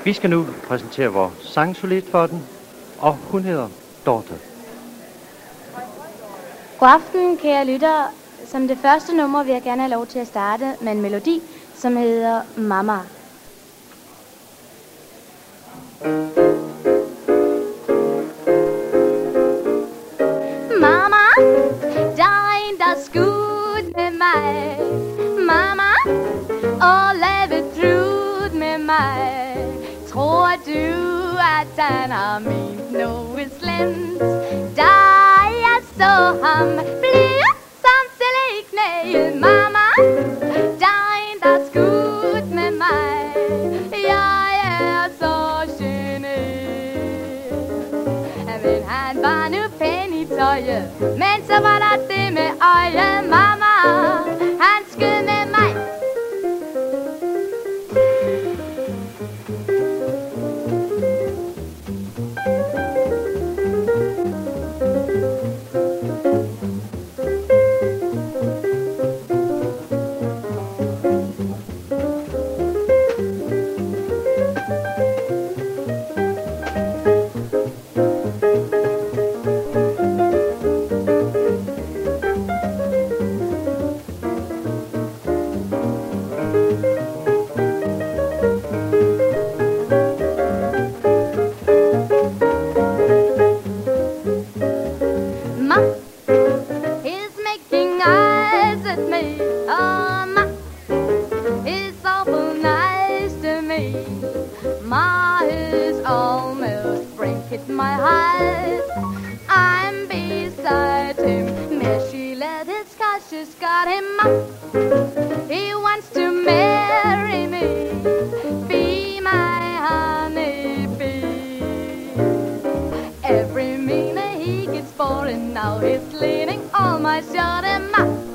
Vi skal nu præsentere vores sangsolist for den, og hun hedder Dorte. God aften, kære lyttere. Som det første nummer vil jeg gerne have lov til at starte med en melodi, som hedder Mama. Mama, der er en, der skud med mig. Mama, og lave trut med mig. Tror du, at han har ment noget slemt? Da jeg så ham blive som til i knæet. Mama, der er en, der skud med mig. Jeg er så generet. Men han var nu pæn i tøjet, men så var der det med øje. Mama, han skød med mig. Ma is almost breaking my heart. I'm beside him. May she let his cautious got him up. He wants to marry me, be my honeybee. Every minute he gets bored and now he's leaning on my shoulder.